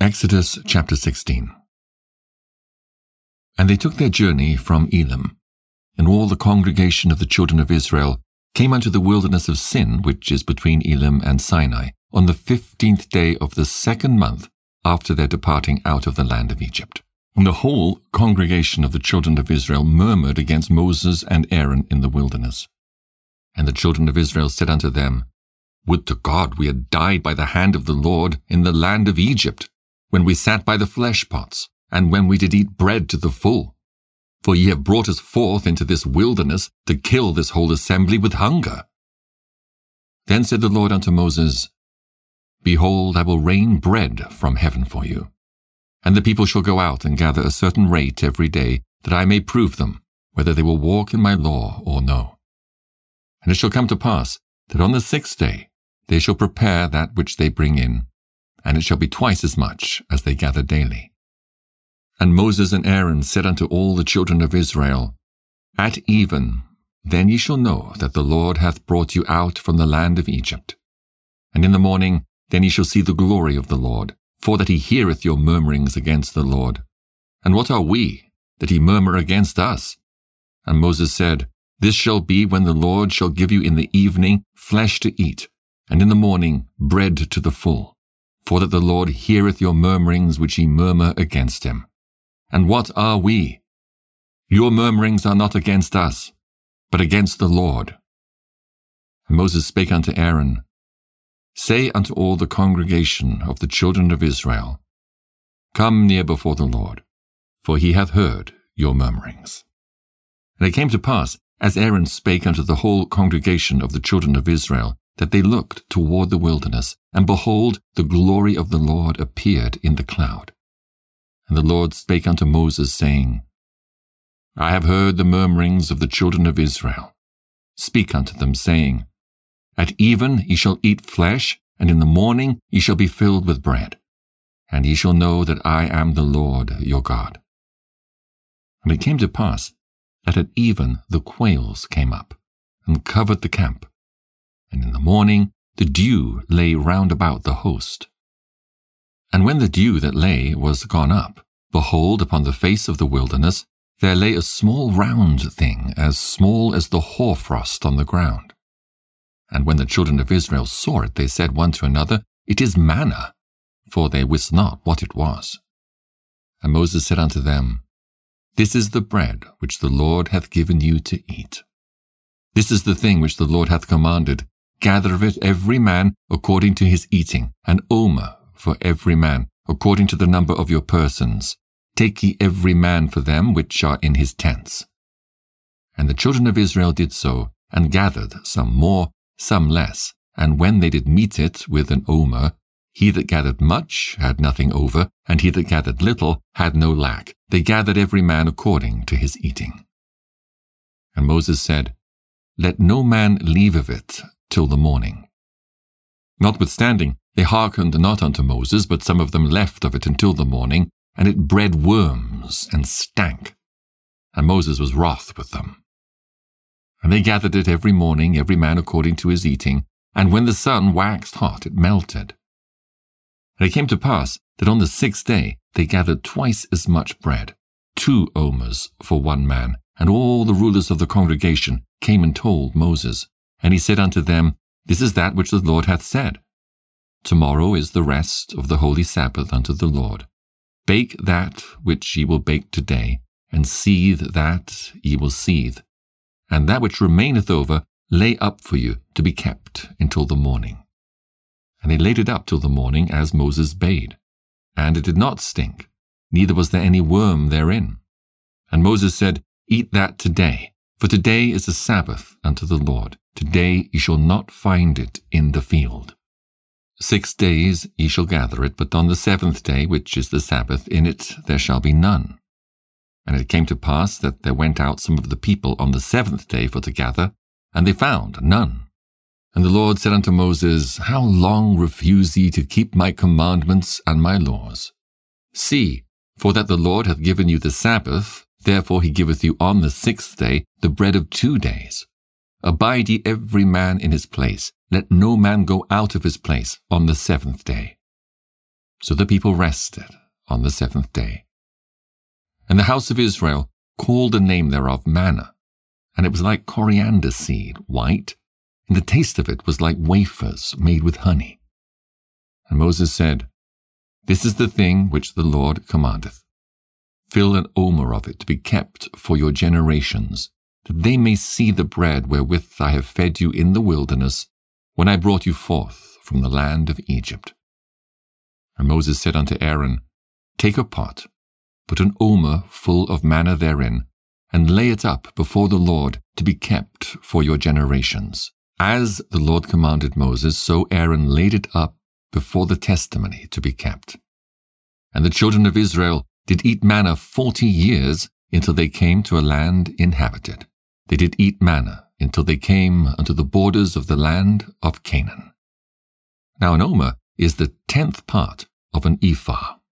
Exodus chapter 16. And they took their journey from Elim, and all the congregation of the children of Israel came unto the wilderness of Sin, which is between Elim and Sinai, on the 15th day of the second month after their departing out of the land of Egypt. And the whole congregation of the children of Israel murmured against Moses and Aaron in the wilderness. And the children of Israel said unto them, Would to God we had died by the hand of the Lord in the land of Egypt, when we sat by the flesh pots, and when we did eat bread to the full. For ye have brought us forth into this wilderness to kill this whole assembly with hunger. Then said the Lord unto Moses, Behold, I will rain bread from heaven for you. And the people shall go out and gather a certain rate every day, that I may prove them, whether they will walk in my law or no. And it shall come to pass, that on the 6th day they shall prepare that which they bring in, and it shall be twice as much as they gather daily. And Moses and Aaron said unto all the children of Israel, At even, then ye shall know that the Lord hath brought you out from the land of Egypt. And in the morning, then ye shall see the glory of the Lord, for that he heareth your murmurings against the Lord. And what are we, that he murmur against us? And Moses said, This shall be when the Lord shall give you in the evening flesh to eat, and in the morning bread to the full. For that the Lord heareth your murmurings which ye murmur against him. And what are we? Your murmurings are not against us, but against the Lord. And Moses spake unto Aaron, Say unto all the congregation of the children of Israel, Come near before the Lord, for he hath heard your murmurings. And it came to pass, as Aaron spake unto the whole congregation of the children of Israel, that they looked toward the wilderness, and behold, the glory of the Lord appeared in the cloud. And the Lord spake unto Moses, saying, I have heard the murmurings of the children of Israel. Speak unto them, saying, At even ye shall eat flesh, and in the morning ye shall be filled with bread. And ye shall know that I am the Lord your God. And it came to pass, that at even the quails came up, and covered the camp. And in the morning the dew lay round about the host. And when the dew that lay was gone up, behold, upon the face of the wilderness there lay a small round thing, as small as the hoarfrost on the ground. And when the children of Israel saw it, they said one to another, It is manna, for they wist not what it was. And Moses said unto them, This is the bread which the Lord hath given you to eat. This is the thing which the Lord hath commanded. Gather of it every man according to his eating, an omer for every man, according to the number of your persons. Take ye every man for them which are in his tents. And the children of Israel did so, and gathered, some more, some less. And when they did meet it with an omer, he that gathered much had nothing over, and he that gathered little had no lack. They gathered every man according to his eating. And Moses said, Let no man leave of it till the morning. Notwithstanding, they hearkened not unto Moses, but some of them left of it until the morning, and it bred worms and stank. And Moses was wroth with them. And they gathered it every morning, every man according to his eating, and when the sun waxed hot, it melted. And it came to pass that on the 6th day they gathered twice as much bread, 2 omers for one man, and all the rulers of the congregation came and told Moses. And he said unto them, This is that which the Lord hath said. Tomorrow is the rest of the holy Sabbath unto the Lord. Bake that which ye will bake today, and seethe that ye will seethe. And that which remaineth over lay up for you to be kept until the morning. And they laid it up till the morning, as Moses bade. And it did not stink, neither was there any worm therein. And Moses said, Eat that today, for today is the Sabbath unto the Lord. Today ye shall not find it in the field. 6 days ye shall gather it, but on the 7th day, which is the Sabbath, in it there shall be none. And it came to pass that there went out some of the people on the 7th day for to gather, and they found none. And the Lord said unto Moses, How long refuse ye to keep my commandments and my laws? See, for that the Lord hath given you the Sabbath, therefore he giveth you on the 6th day the bread of 2 days. Abide ye every man in his place. Let no man go out of his place on the 7th day. So the people rested on the seventh day. And the house of Israel called the name thereof manna, and it was like coriander seed, white, and the taste of it was like wafers made with honey. And Moses said, This is the thing which the Lord commandeth. Fill an omer of it to be kept for your generations, that they may see the bread wherewith I have fed you in the wilderness, when I brought you forth from the land of Egypt. And Moses said unto Aaron, Take a pot, put an omer full of manna therein, and lay it up before the Lord to be kept for your generations. As the Lord commanded Moses, so Aaron laid it up before the testimony to be kept. And the children of Israel did eat manna 40 years until they came to a land inhabited. They did eat manna until they came unto the borders of the land of Canaan. Now an omer is the 10th part of an ephah.